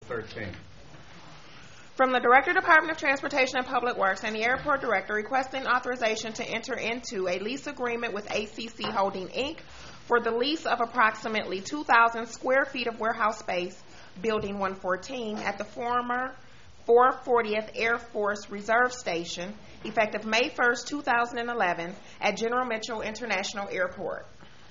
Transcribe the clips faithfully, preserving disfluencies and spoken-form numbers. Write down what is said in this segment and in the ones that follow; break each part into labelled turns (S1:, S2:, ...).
S1: thirteen.
S2: From the Director, Department of Transportation and Public Works, and the Airport Director requesting authorization to enter into a lease agreement with A C C Holding, Incorporated for the lease of approximately two thousand square feet of warehouse space, Building one fourteen, at the former four fortieth Air Force Reserve Station, effective May first, two thousand eleven, at General Mitchell International Airport.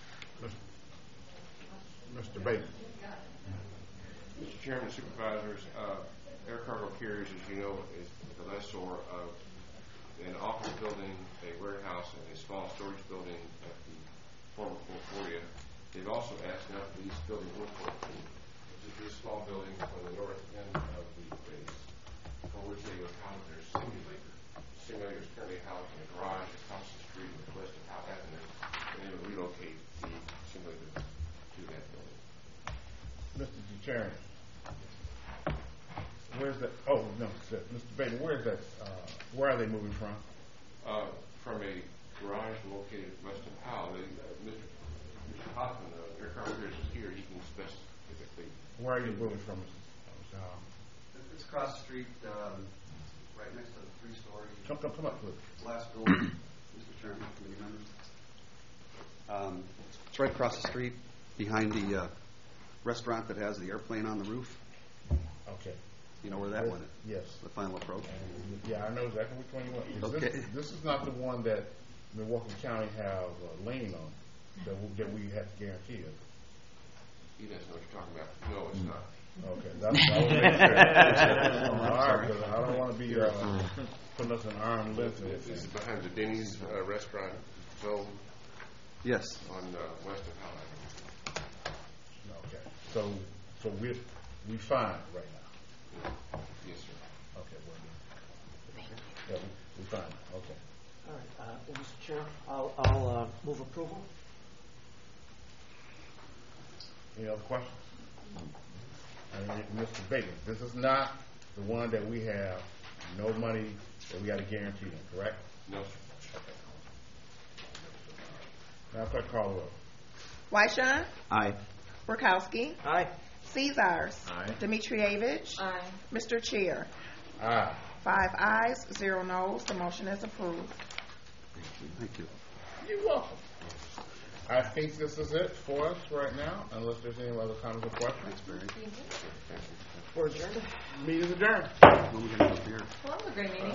S1: Mister Baker.
S3: Mister Chairman, Supervisors, uh, Air Cargo Carriers, as you know, is the lessor of an office building, a warehouse, and a small storage building at the former four fortieth. They've also asked now to lease Building one fourteen, which is this small building on the north end of the base, for which they would house their simulator. The simulator is currently housed in a garage across the street in the west of Howe Avenue, and they would relocate the simulator to that building.
S1: Mister Chairman, where's that? Oh, no, Mister Baker, where is that? Uh, where are they moving from?
S3: Uh, from a garage located west of Howe. They, uh, Mister Mister Hoffman, uh, Air Cargo Carriers is here. He can specifically.
S1: Where are you moving from, Mister Howe?
S4: It's across the street, um, right next to the three-story.
S1: Come, come, come up, please.
S4: Last building, Mister Chairman, committee members. Um, it's right across the street, behind the uh, restaurant that has the airplane on the roof.
S1: Okay.
S4: You know where that
S1: Yes.
S4: one is?
S1: Yes.
S4: The final approach.
S1: And, yeah, I know exactly which one you want.
S4: Okay.
S1: This, this is not the one that Milwaukee County have uh, lien on that we, that we have to guarantee it.
S3: He doesn't know what you're talking about. No, it's not.
S1: Okay, that's I was making sure. All right, because I don't want to be uh, putting us in arm's length.
S3: This is behind the Denny's uh, restaurant zone
S4: Yes.
S3: on uh, west of Howe Avenue.
S1: Okay, so so we we fine right now.
S3: Yes, sir.
S1: Okay, well, yeah, we, we fine. Okay.
S5: All right, uh, well, Mister Chair, I'll, I'll uh, move approval.
S1: Any other questions? And Mister Baker, this is not the one that we have no money that we got to guarantee them, correct?
S3: No, sir.
S1: Now, clerk, call the roll.
S2: Weishan,
S4: Aye.
S2: Burkowski,
S5: Aye.
S2: Caesars,
S1: Aye.
S2: Dimitrievich,
S6: Aye.
S2: Mister Chair.
S1: Aye.
S2: Five ayes, zero noes. The motion is approved.
S4: Thank you.
S1: You're welcome. I think this is it for us right now, unless there's any other comments or questions.
S4: Thanks, Barry.
S2: We're adjourned.
S1: Meeting is adjourned.
S4: When are we going to go here?
S6: Well, that was a great meeting.